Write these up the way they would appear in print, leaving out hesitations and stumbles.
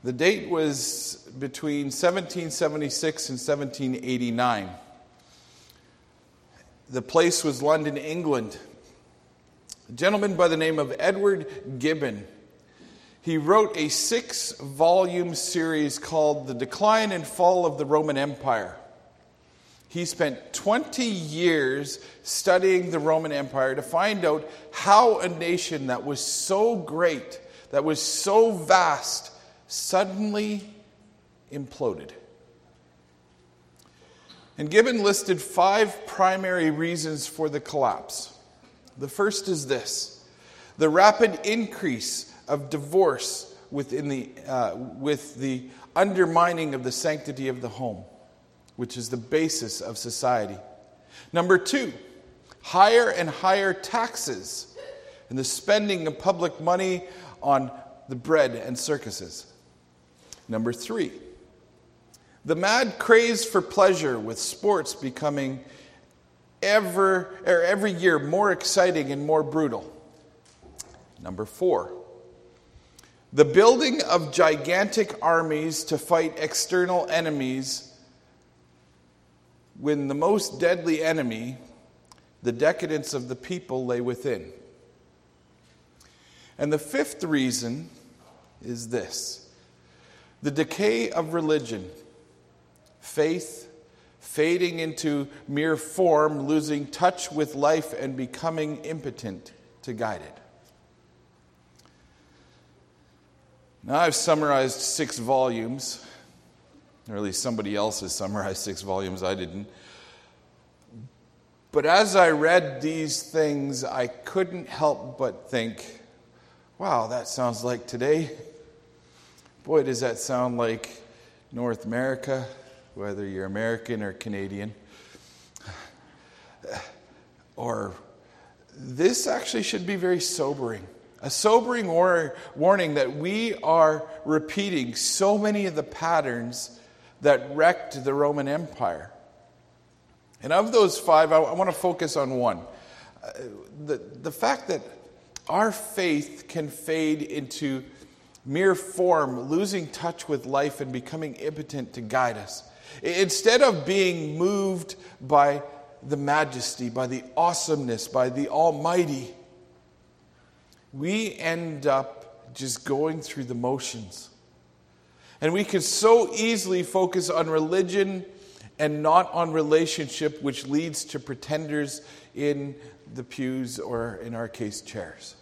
The date was between 1776 and 1789. The place was London, England. A gentleman by the name of Edward Gibbon. He wrote a 6-volume series called The Decline and Fall of the Roman Empire. He spent 20 years studying the Roman Empire to find out how a nation that was so great, that was so vast, suddenly imploded. And Gibbon listed 5 primary reasons for the collapse. The first is this: the rapid increase of divorce with the undermining of the sanctity of the home, which is the basis of society. Number 2, higher and higher taxes and the spending of public money on the bread and circuses. Number 3, the mad craze for pleasure, with sports becoming every year more exciting and more brutal. Number 4, the building of gigantic armies to fight external enemies, when the most deadly enemy, the decadence of the people, lay within. And the 5th reason is this: the decay of religion, faith fading into mere form, losing touch with life and becoming impotent to guide it. Now, I've summarized 6 volumes, or at least somebody else has summarized 6 volumes, I didn't. But as I read these things, I couldn't help but think, wow, that sounds like today. Boy, does that sound like North America, whether you're American or Canadian. Or this actually should be very sobering. A sobering warning that we are repeating so many of the patterns that wrecked the Roman Empire. And of those 5, I want to focus on one. The fact that our faith can fade into mere form, losing touch with life and becoming impotent to guide us. Instead of being moved by the majesty, by the awesomeness, by the Almighty, we end up just going through the motions. And we can so easily focus on religion and not on relationship, which leads to pretenders in the pews, or in our case, chairs.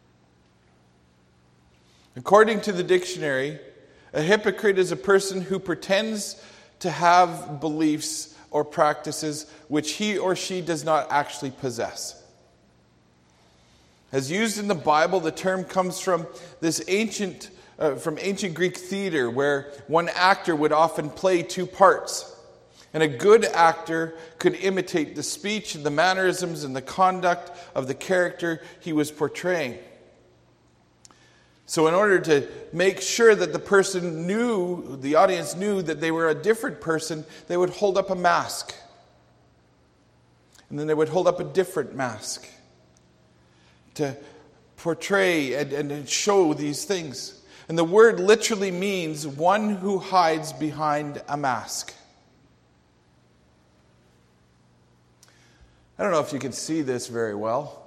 According to the dictionary, a hypocrite is a person who pretends to have beliefs or practices which he or she does not actually possess. As used in the Bible, the term comes from ancient Greek theater, where one actor would often play 2 parts. And a good actor could imitate the speech and the mannerisms and the conduct of the character he was portraying. So in order to make sure that the audience knew that they were a different person, they would hold up a mask. And then they would hold up a different mask to portray and show these things. And the word literally means one who hides behind a mask. I don't know if you can see this very well,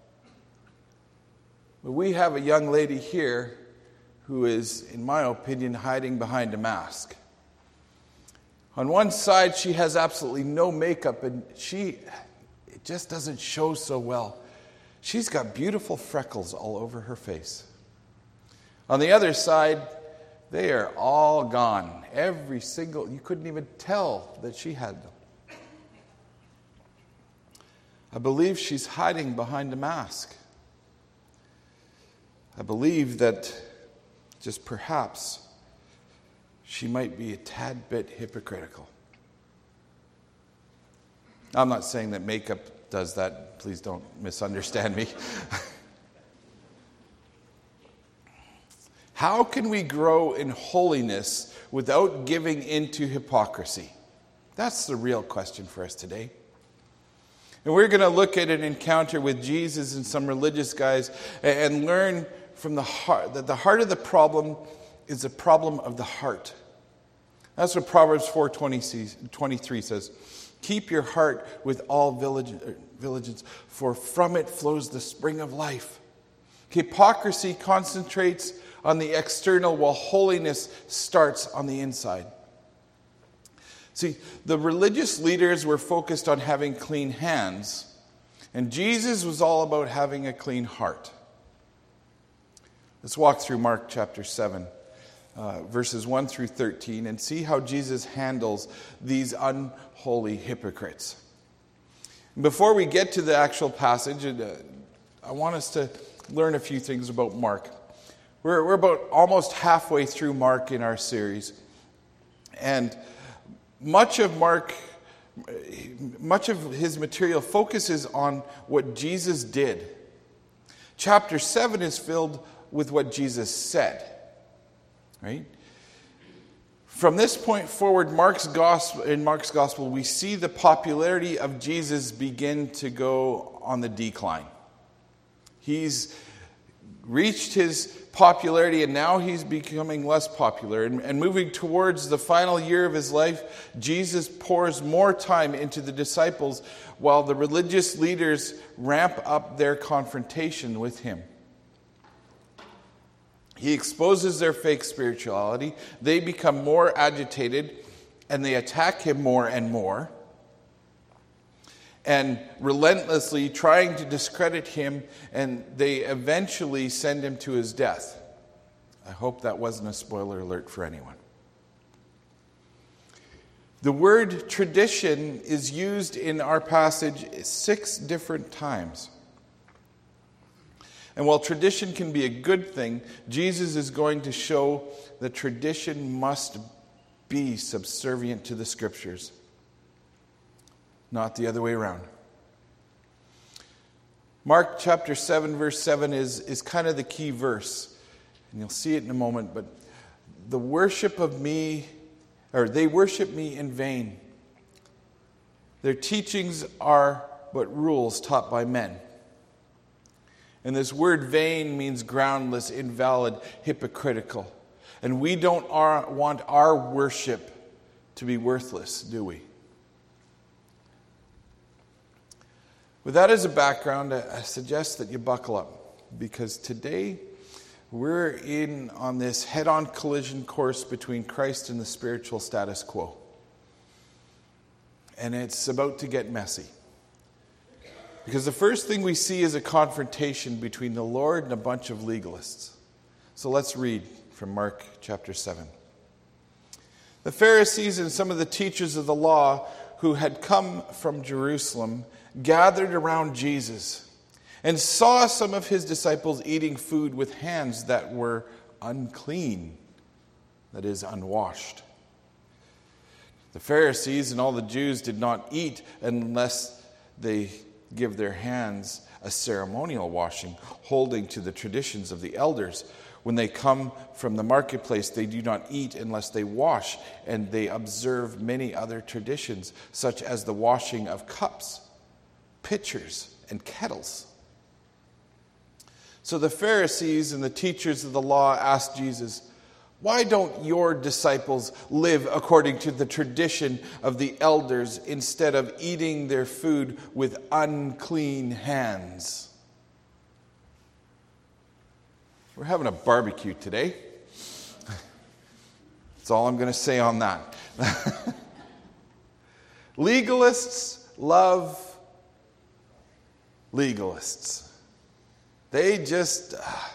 but we have a young lady here who is, in my opinion, hiding behind a mask. On one side, she has absolutely no makeup, and it just doesn't show so well. She's got beautiful freckles all over her face. On the other side, they are all gone. You couldn't even tell that she had them. I believe she's hiding behind a mask. I believe that just perhaps she might be a tad bit hypocritical. I'm not saying that makeup does that. Please don't misunderstand me. How can we grow in holiness without giving into hypocrisy? That's the real question for us today. And we're going to look at an encounter with Jesus and some religious guys and learn from the heart that the heart of the problem is a problem of the heart. That's what Proverbs 4:23 says. Keep your heart with all diligence, for from it flows the spring of life. Hypocrisy concentrates on the external, while holiness starts on the inside. See, the religious leaders were focused on having clean hands, and Jesus was all about having a clean heart. Let's walk through Mark chapter 7. Verses 1 through 13, and see how Jesus handles these unholy hypocrites. Before we get to the actual passage, I want us to learn a few things about Mark. We're about almost halfway through Mark in our series, and much of his material focuses on what Jesus did. Chapter 7 is filled with what Jesus said. Right? From this point forward, in Mark's gospel, we see the popularity of Jesus begin to go on the decline. He's reached his popularity, and now he's becoming less popular. And moving towards the final year of his life, Jesus pours more time into the disciples, while the religious leaders ramp up their confrontation with him. He exposes their fake spirituality. They become more agitated, and they attack him more and more, and relentlessly trying to discredit him, and they eventually send him to his death. I hope that wasn't a spoiler alert for anyone. The word tradition is used in our passage 6 different times. And while tradition can be a good thing, Jesus is going to show that tradition must be subservient to the Scriptures, not the other way around. Mark chapter 7, verse 7 is kind of the key verse. And you'll see it in a moment, but they worship me in vain. Their teachings are but rules taught by men. And this word vain means groundless, invalid, hypocritical. And we don't want our worship to be worthless, do we? With that as a background, I suggest that you buckle up, because today we're in on this head-on collision course between Christ and the spiritual status quo. And it's about to get messy. Because the first thing we see is a confrontation between the Lord and a bunch of legalists. So let's read from Mark chapter 7. The Pharisees and some of the teachers of the law who had come from Jerusalem gathered around Jesus and saw some of his disciples eating food with hands that were unclean, that is, unwashed. The Pharisees and all the Jews did not eat unless they give their hands a ceremonial washing, holding to the traditions of the elders. When they come from the marketplace, they do not eat unless they wash, and they observe many other traditions, such as the washing of cups, pitchers, and kettles. So the Pharisees and the teachers of the law asked Jesus, "Why don't your disciples live according to the tradition of the elders instead of eating their food with unclean hands?" We're having a barbecue today. That's all I'm going to say on that. Legalists love legalists. They just,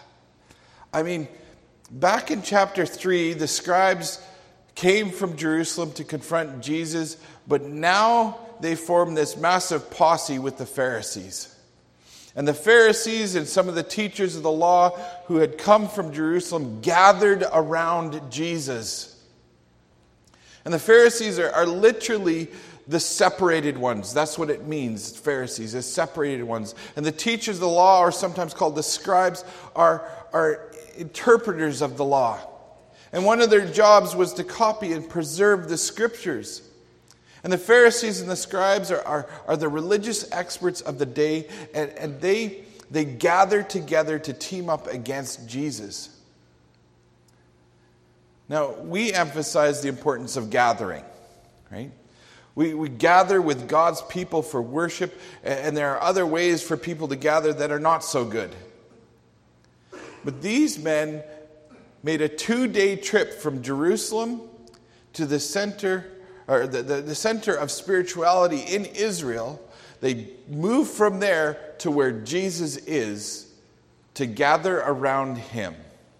back in chapter 3, the scribes came from Jerusalem to confront Jesus, but now they form this massive posse with the Pharisees. And the Pharisees and some of the teachers of the law who had come from Jerusalem gathered around Jesus. And the Pharisees are literally the separated ones. That's what it means, Pharisees, as separated ones. And the teachers of the law, are sometimes called the scribes, are interpreters of the law. And one of their jobs was to copy and preserve the Scriptures. And the Pharisees and the scribes are the religious experts of the day, and they gather together to team up against Jesus. Now, we emphasize the importance of gathering, right? We gather with God's people for worship, and there are other ways for people to gather that are not so good. But these men made a 2-day trip from Jerusalem to the center, or the center of spirituality in Israel. They moved from there to where Jesus is to gather around him.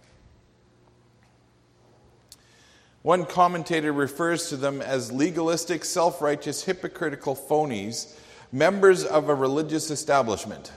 One commentator refers to them as legalistic, self-righteous, hypocritical phonies, members of a religious establishment.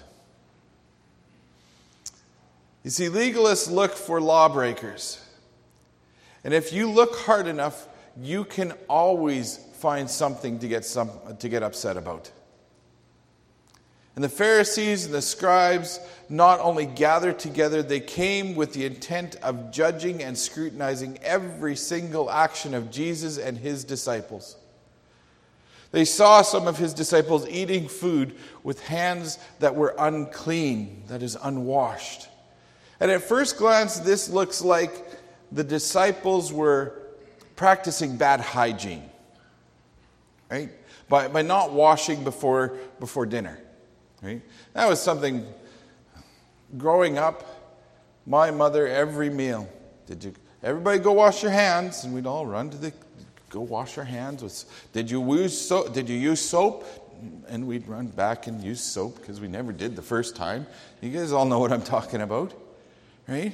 You see, legalists look for lawbreakers. And if you look hard enough, you can always find something to get upset about. And the Pharisees and the scribes not only gathered together, they came with the intent of judging and scrutinizing every single action of Jesus and his disciples. They saw some of his disciples eating food with hands that were unclean, that is, unwashed. And at first glance, this looks like the disciples were practicing bad hygiene, right? By not washing before dinner. Right? That was something, growing up, my mother, every meal, everybody go wash your hands? And we'd all run to go wash our hands. Did you use soap? And we'd run back and use soap because we never did the first time. You guys all know what I'm talking about, right?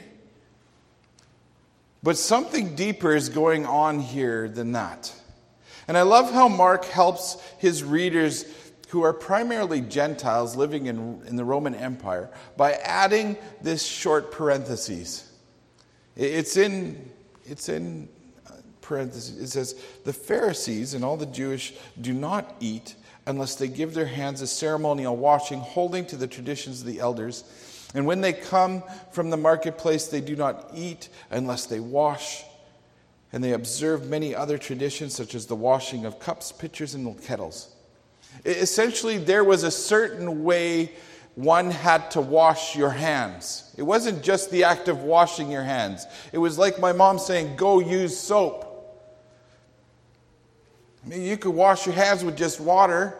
But something deeper is going on here than that. And I love how Mark helps his readers who are primarily Gentiles living in the Roman Empire, by adding this short parenthesis. It's in parentheses. It says, the Pharisees and all the Jewish do not eat unless they give their hands a ceremonial washing, holding to the traditions of the elders. And when they come from the marketplace, they do not eat unless they wash. And they observe many other traditions, such as the washing of cups, pitchers, and kettles. Essentially, there was a certain way one had to wash your hands. It wasn't just the act of washing your hands. It was like my mom saying, go use soap. I mean, you could wash your hands with just water.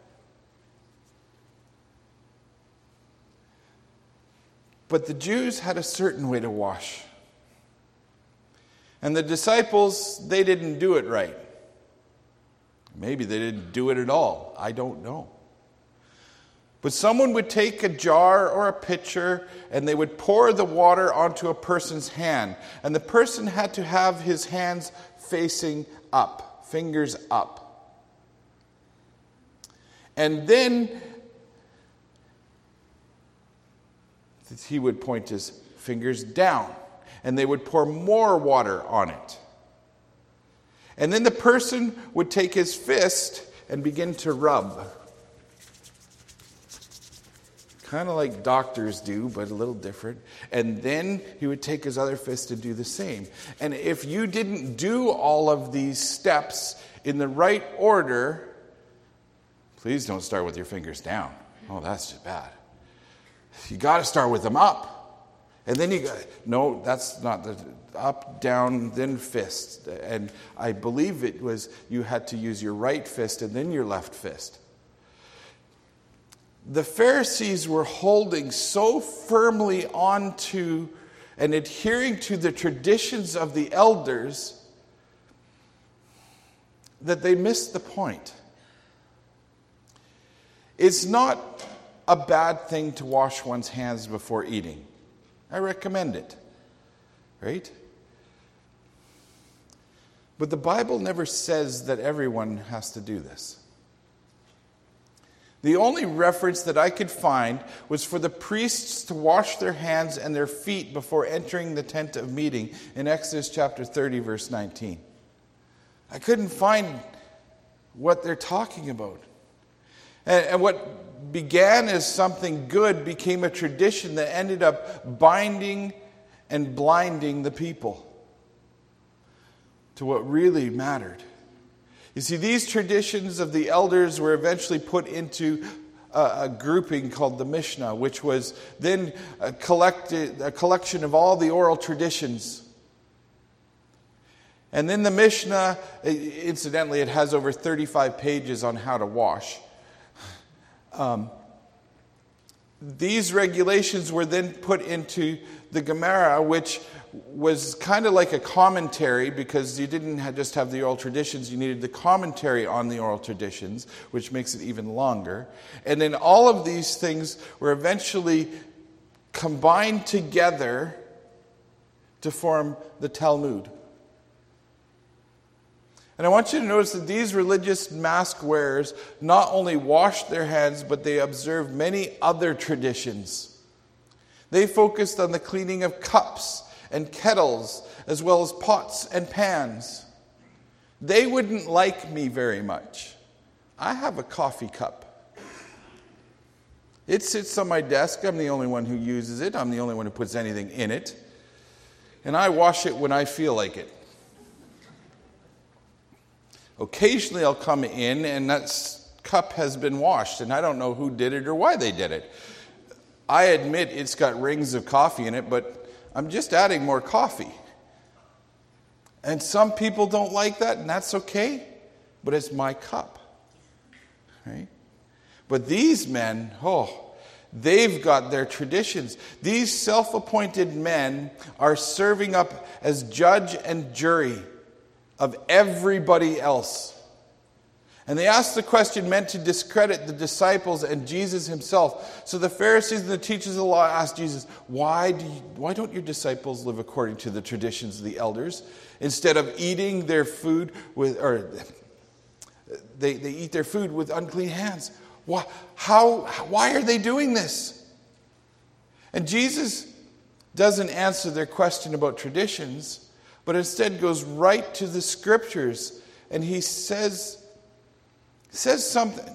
But the Jews had a certain way to wash. And the disciples, they didn't do it right. Maybe they didn't do it at all. I don't know. But someone would take a jar or a pitcher and they would pour the water onto a person's hand. And the person had to have his hands facing up, fingers up. And then he would point his fingers down and they would pour more water on it. And then the person would take his fist and begin to rub. Kind of like doctors do, but a little different. And then he would take his other fist and do the same. And if you didn't do all of these steps in the right order, please don't start with your fingers down. Oh, that's just bad. You got to start with them up. And then no, that's not the up, down, then fist. And I believe it was you had to use your right fist and then your left fist. The Pharisees were holding so firmly onto and adhering to the traditions of the elders that they missed the point. It's not a bad thing to wash one's hands before eating. I recommend it, right? But the Bible never says that everyone has to do this. The only reference that I could find was for the priests to wash their hands and their feet before entering the tent of meeting in Exodus chapter 30, verse 19. I couldn't find what they're talking about. And what began as something good became a tradition that ended up binding and blinding the people to what really mattered. You see, these traditions of the elders were eventually put into a grouping called the Mishnah, which was then a collection of all the oral traditions. And then the Mishnah, incidentally, it has over 35 pages on how to wash. These regulations were then put into the Gemara, which was kind of like a commentary, because you didn't just have the oral traditions, you needed the commentary on the oral traditions, which makes it even longer. And then all of these things were eventually combined together to form the Talmud. And I want you to notice that these religious mask wearers not only washed their hands, but they observed many other traditions. They focused on the cleaning of cups and kettles, as well as pots and pans. They wouldn't like me very much. I have a coffee cup. It sits on my desk. I'm the only one who uses it. I'm the only one who puts anything in it. And I wash it when I feel like it. Occasionally I'll come in and that cup has been washed, and I don't know who did it or why they did it. I admit it's got rings of coffee in it, but I'm just adding more coffee. And some people don't like that, and that's okay, but it's my cup. Right? But these men, they've got their traditions. These self-appointed men are serving up as judge and jury of everybody else. And they asked the question meant to discredit the disciples and Jesus himself. So the Pharisees and the teachers of the law asked Jesus, why don't your disciples live according to the traditions of the elders? Instead of eating their food they eat their food with unclean hands. Why are they doing this? And Jesus doesn't answer their question about traditions, but instead goes right to the scriptures, and he says something.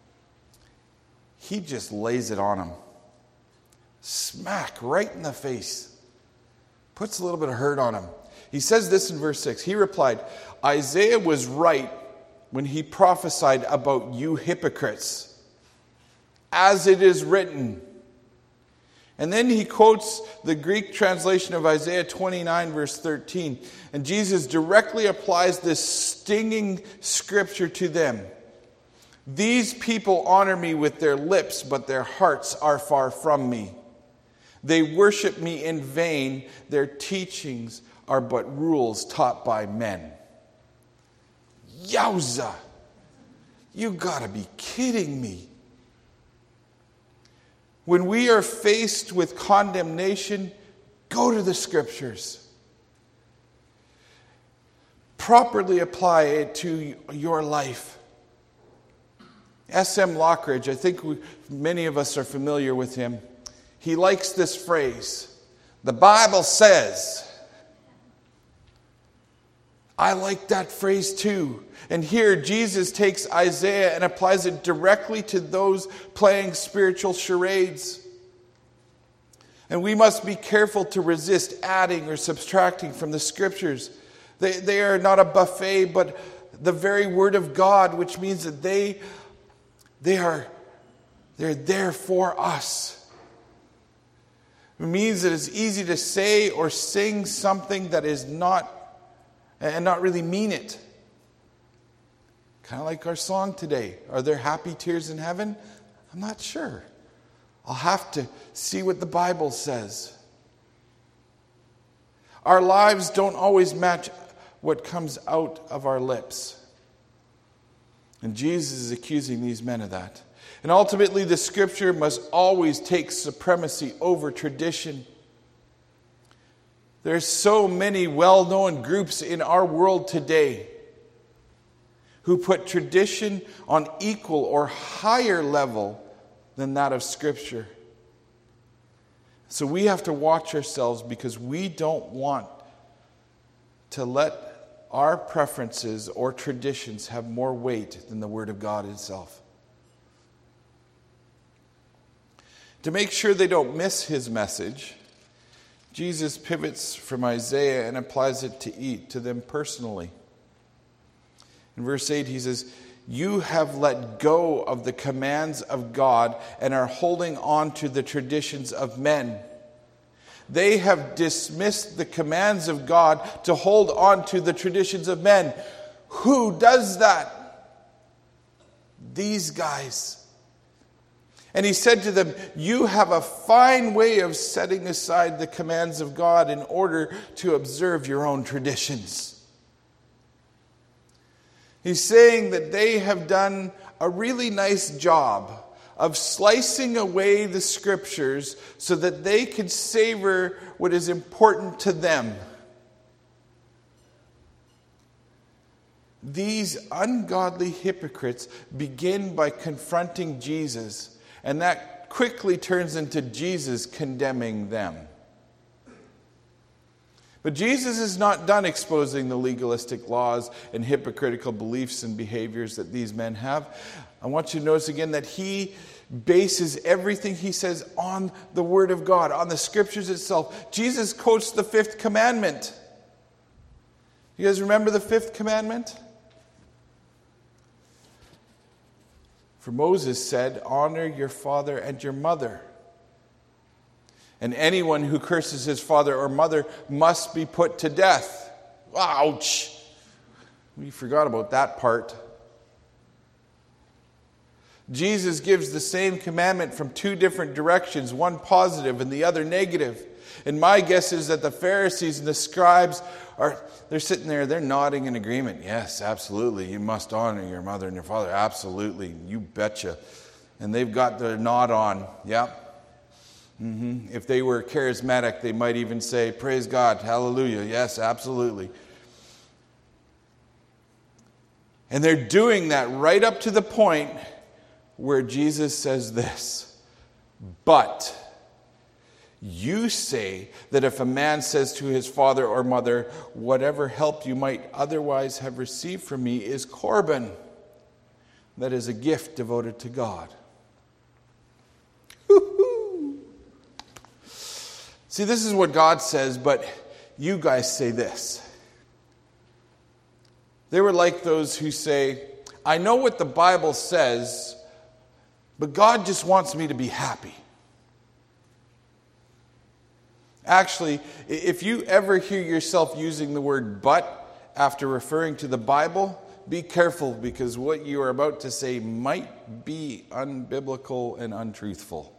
He just lays it on them. Smack right in the face. Puts a little bit of hurt on him. He says this in verse 6. He replied, Isaiah was right when he prophesied about you hypocrites, as it is written. And then he quotes the Greek translation of Isaiah 29, verse 13. And Jesus directly applies this stinging scripture to them. These people honor me with their lips, but their hearts are far from me. They worship me in vain. Their teachings are but rules taught by men. Yowza! You gotta be kidding me. When we are faced with condemnation, go to the scriptures. Properly apply it to your life. S.M. Lockridge, I think many of us are familiar with him. He likes this phrase, the Bible says. I like that phrase too. And here Jesus takes Isaiah and applies it directly to those playing spiritual charades. And we must be careful to resist adding or subtracting from the scriptures. They are not a buffet, but the very word of God, which means that they're there for us. It means that it's easy to say or sing something that is not really mean it. Kind of like our song today. Are there happy tears in heaven? I'm not sure. I'll have to see what the Bible says. Our lives don't always match what comes out of our lips. And Jesus is accusing these men of that. And ultimately, the scripture must always take supremacy over tradition. There's so many well-known groups in our world today who put tradition on equal or higher level than that of Scripture. So we have to watch ourselves, because we don't want to let our preferences or traditions have more weight than the Word of God itself. To make sure they don't miss his message, Jesus pivots from Isaiah and applies it to them personally. In verse 8 he says, you have let go of the commands of God and are holding on to the traditions of men. They have dismissed the commands of God to hold on to the traditions of men. Who does that? These guys. And he said to them, you have a fine way of setting aside the commands of God in order to observe your own traditions. He's saying that they have done a really nice job of slicing away the scriptures so that they can savor what is important to them. These ungodly hypocrites begin by confronting Jesus, and that quickly turns into Jesus condemning them. But Jesus is not done exposing the legalistic laws and hypocritical beliefs and behaviors that these men have. I want you to notice again that he bases everything he says on the Word of God, on the Scriptures itself. Jesus quotes the 5th commandment. You guys remember the 5th commandment? For Moses said, honor your father and your mother. And anyone who curses his father or mother must be put to death. Ouch! We forgot about that part. Jesus gives the same commandment from 2 different directions, one positive and the other negative. And my guess is that the Pharisees and the scribes they're sitting there, they're nodding in agreement. Yes, absolutely. You must honor your mother and your father. Absolutely. You betcha. And they've got their nod on. Yeah. If they were charismatic, they might even say, praise God, hallelujah. Yes, absolutely. And they're doing that right up to the point where Jesus says this, but you say that if a man says to his father or mother, whatever help you might otherwise have received from me is Corban, that is a gift devoted to God. See, this is what God says, but you guys say this. They were like those who say, I know what the Bible says, but God just wants me to be happy. Actually, if you ever hear yourself using the word but after referring to the Bible, be careful, because what you are about to say might be unbiblical and untruthful.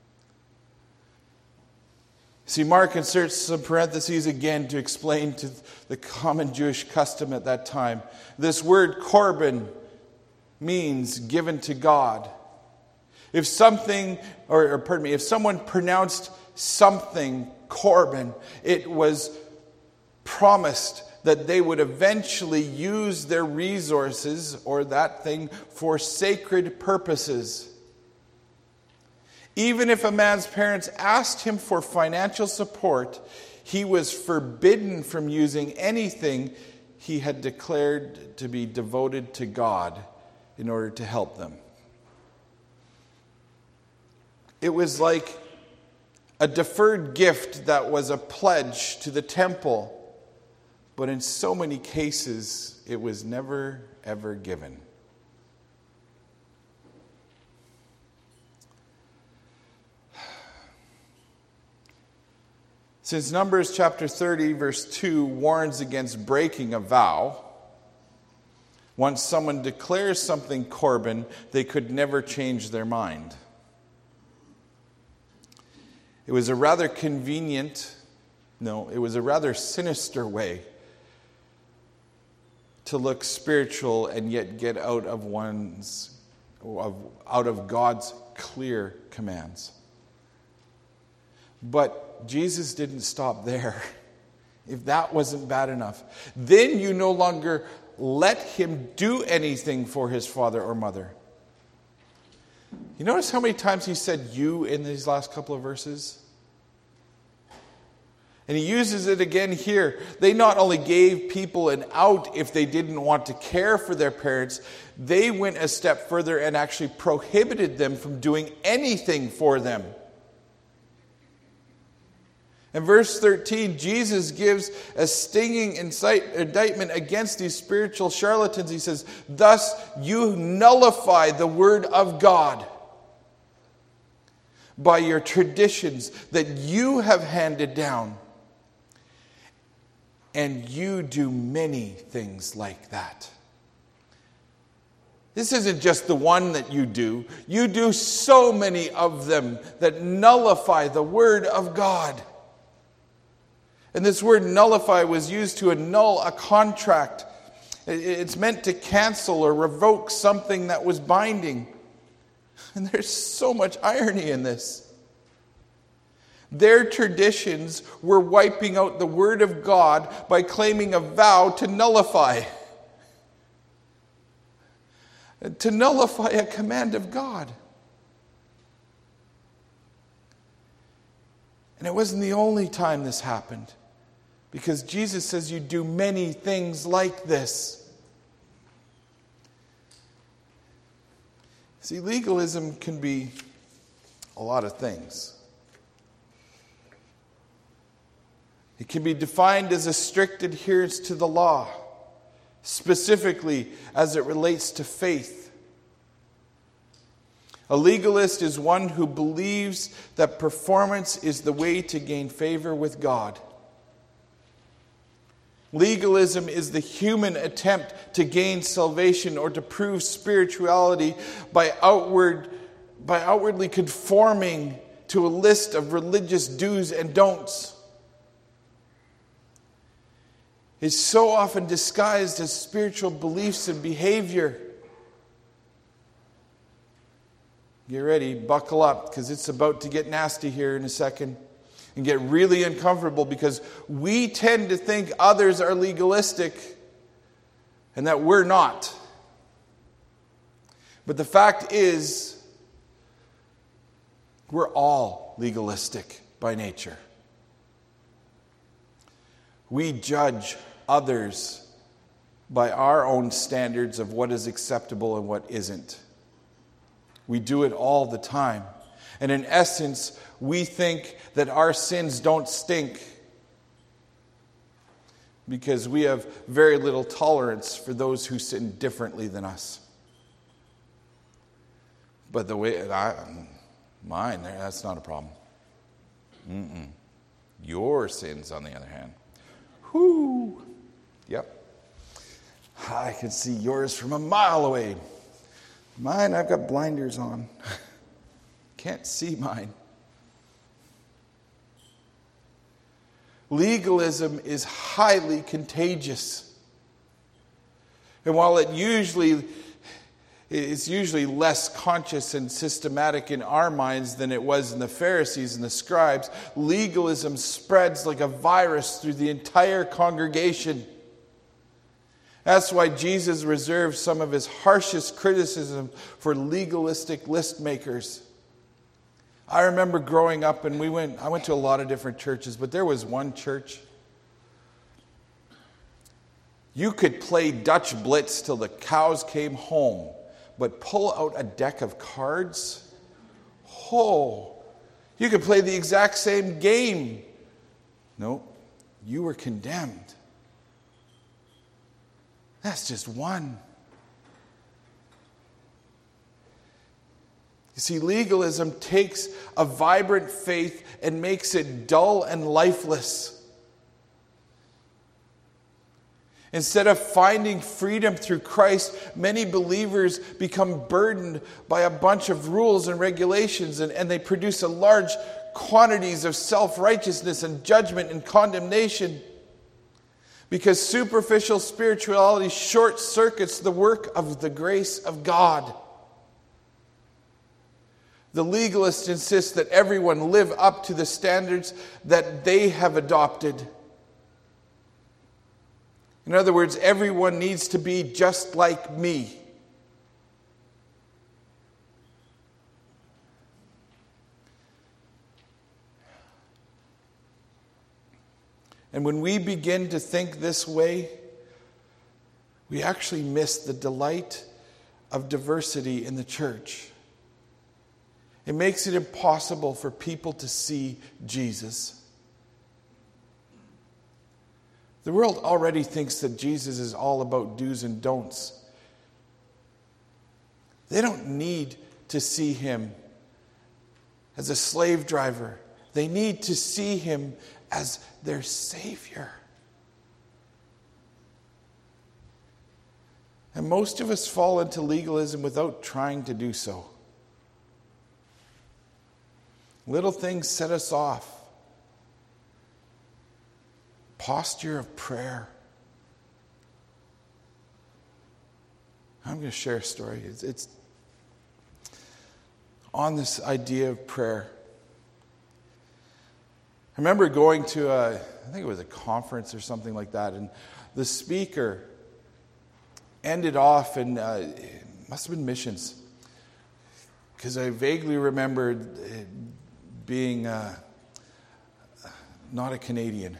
See, Mark inserts some parentheses again to explain to the common Jewish custom at that time. This word Corban means given to God. If someone pronounced something Corban, it was promised that they would eventually use their resources or that thing for sacred purposes. Even if a man's parents asked him for financial support, he was forbidden from using anything he had declared to be devoted to God in order to help them. It was like a deferred gift that was a pledge to the temple, but in so many cases, it was never, ever given. Since Numbers chapter 30, verse 2 warns against breaking a vow, once someone declares something Corban, they could never change their mind. It was a rather sinister way to look spiritual and yet get out of God's clear commands. But Jesus didn't stop there. If that wasn't bad enough, then you no longer let him do anything for his father or mother. You notice how many times he said you in these last couple of verses? And he uses it again here. They not only gave people an out if they didn't want to care for their parents, they went a step further and actually prohibited them from doing anything for them. In verse 13, Jesus gives a stinging indictment against these spiritual charlatans. He says, thus you nullify the word of God by your traditions that you have handed down. And you do many things like that. This isn't just the one that you do. You do so many of them that nullify the Word of God. And this word nullify was used to annul a contract. It's meant to cancel or revoke something that was binding. And there's so much irony in this. Their traditions were wiping out the Word of God by claiming a vow to nullify. To nullify a command of God. And it wasn't the only time this happened. Because Jesus says you do many things like this. See, legalism can be a lot of things. It can be defined as a strict adherence to the law, specifically as it relates to faith. A legalist is one who believes that performance is the way to gain favor with God. Legalism is the human attempt to gain salvation or to prove spirituality by outwardly conforming to a list of religious do's and don'ts. It's so often disguised as spiritual beliefs and behavior. Get ready, buckle up, because it's about to get nasty here in a second. And get really uncomfortable, because we tend to think others are legalistic and that we're not. But the fact is, we're all legalistic by nature. We judge others by our own standards of what is acceptable and what isn't. We do it all the time. And in essence, we think that our sins don't stink because we have very little tolerance for those who sin differently than us. But the way mine, that's not a problem. Your sins, on the other hand. Whoo! Yep. I can see yours from a mile away. Mine, I've got blinders on. Can't see mine. Legalism is highly contagious. And while it's usually less conscious and systematic in our minds than it was in the Pharisees and the scribes, legalism spreads like a virus through the entire congregation. That's why Jesus reserved some of his harshest criticism for legalistic list makers. I remember growing up, and I went to a lot of different churches, but there was one church. You could play Dutch Blitz till the cows came home, but pull out a deck of cards? You could play the exact same game. No, you were condemned. That's just one. You see, legalism takes a vibrant faith and makes it dull and lifeless. Instead of finding freedom through Christ, many believers become burdened by a bunch of rules and regulations, and they produce a large quantities of self-righteousness and judgment and condemnation. Because superficial spirituality short-circuits the work of the grace of God. The legalist insists that everyone live up to the standards that they have adopted. In other words, everyone needs to be just like me. And when we begin to think this way, we actually miss the delight of diversity in the church. It makes it impossible for people to see Jesus. The world already thinks that Jesus is all about do's and don'ts. They don't need to see him as a slave driver. They need to see him as their Savior. And most of us fall into legalism without trying to do so. Little things set us off. Posture of prayer. I'm going to share a story. It's on this idea of prayer. I remember going to I think it was a conference or something like that, and the speaker ended off, and it must have been missions, because I vaguely remembered being not a Canadian.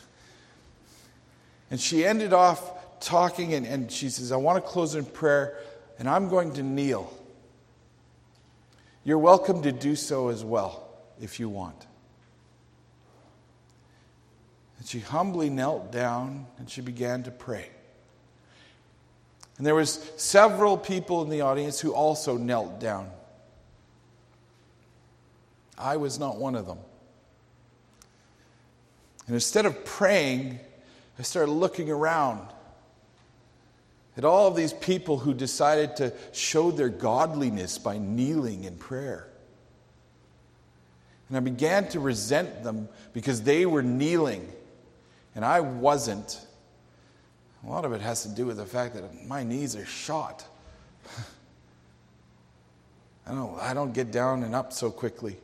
And she ended off talking, and she says, I want to close in prayer, and I'm going to kneel. You're welcome to do so as well, if you want. And she humbly knelt down, and she began to pray. And there was several people in the audience who also knelt down. I was not one of them. And instead of praying, I started looking around at all of these people who decided to show their godliness by kneeling in prayer. And I began to resent them because they were kneeling and I wasn't. A lot of it has to do with the fact that my knees are shot. I don't get down and up so quickly.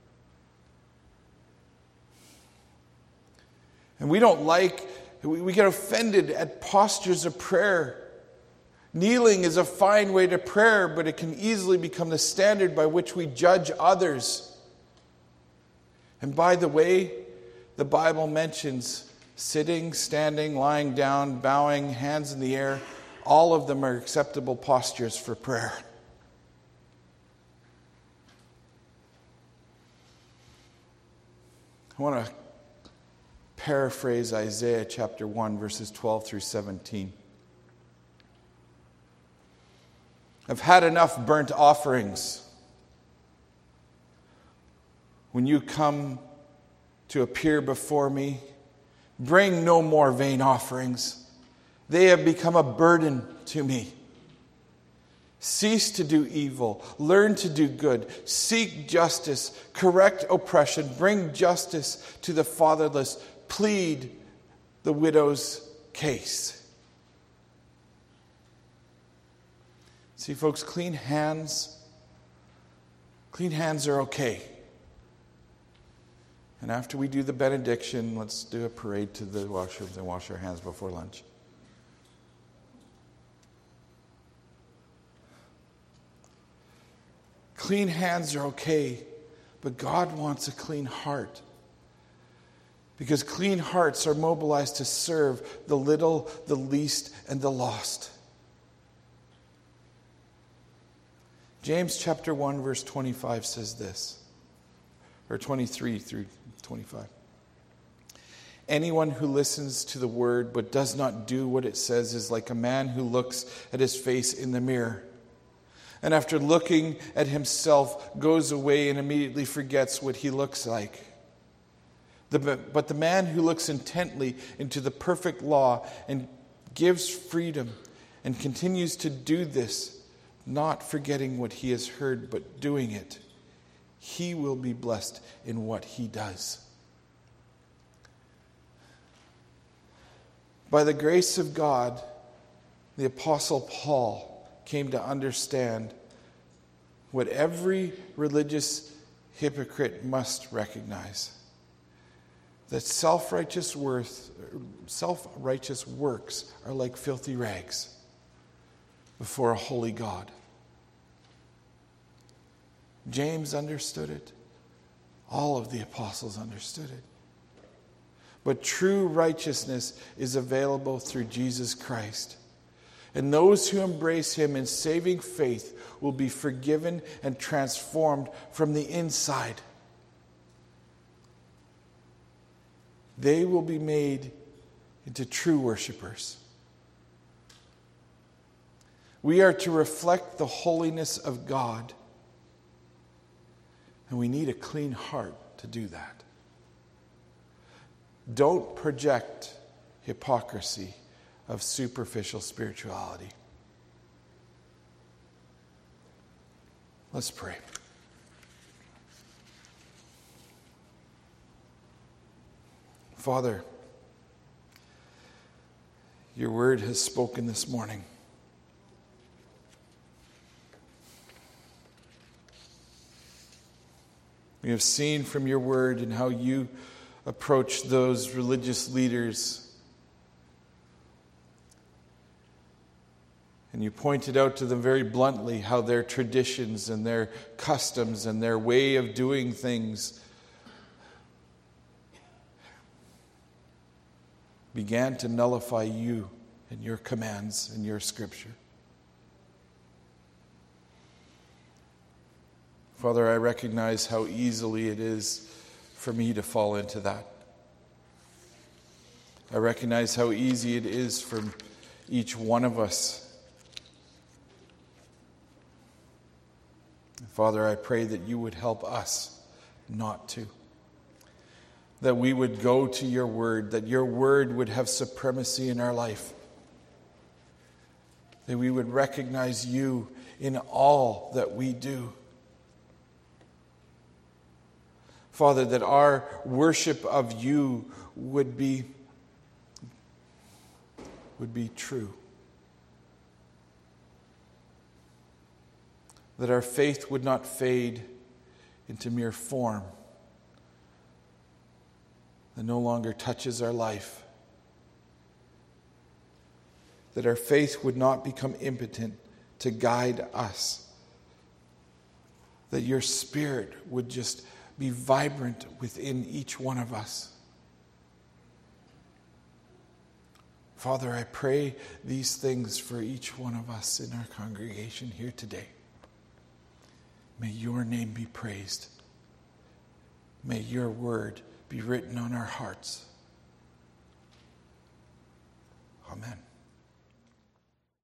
And we get offended at postures of prayer. Kneeling is a fine way to prayer, but it can easily become the standard by which we judge others. And by the way, the Bible mentions sitting, standing, lying down, bowing, hands in the air. All of them are acceptable postures for prayer. I want to paraphrase Isaiah chapter 1, verses 12 through 17. I've had enough burnt offerings. When you come to appear before me, bring no more vain offerings. They have become a burden to me. Cease to do evil. Learn to do good. Seek justice. Correct oppression. Bring justice to the fatherless. Plead the widow's case. See, folks, clean hands are okay. And after we do the benediction, let's do a parade to the washrooms and wash our hands before lunch. Clean hands are okay, but God wants a clean heart. Because clean hearts are mobilized to serve the little, the least, and the lost. James chapter 1 verse 25 says this, or 23 through 25. Anyone who listens to the word but does not do what it says is like a man who looks at his face in the mirror, and after looking at himself goes away and immediately forgets what he looks like. But the man who looks intently into the perfect law and gives freedom and continues to do this, not forgetting what he has heard, but doing it, he will be blessed in what he does. By the grace of God, the Apostle Paul came to understand what every religious hypocrite must recognize: that self-righteous works are like filthy rags before a holy God. James understood it. All of the apostles understood it. But true righteousness is available through Jesus Christ. And those who embrace him in saving faith will be forgiven and transformed from the inside. They will be made into true worshipers. We are to reflect the holiness of God. And we need a clean heart to do that. Don't project hypocrisy of superficial spirituality. Let's pray. Father, your word has spoken this morning. We have seen from your word and how you approach those religious leaders. And you pointed out to them very bluntly how their traditions and their customs and their way of doing things began to nullify you and your commands and your scripture. Father, I recognize how easily it is for me to fall into that. I recognize how easy it is for each one of us. Father, I pray that you would help us not to. That we would go to your word, that your word would have supremacy in our life. That we would recognize you in all that we do. Father, that our worship of you would be true. That our faith would not fade into mere form that no longer touches our life. That our faith would not become impotent to guide us. That your Spirit would just be vibrant within each one of us. Father, I pray these things for each one of us in our congregation here today. May your name be praised. May your word be written on our hearts.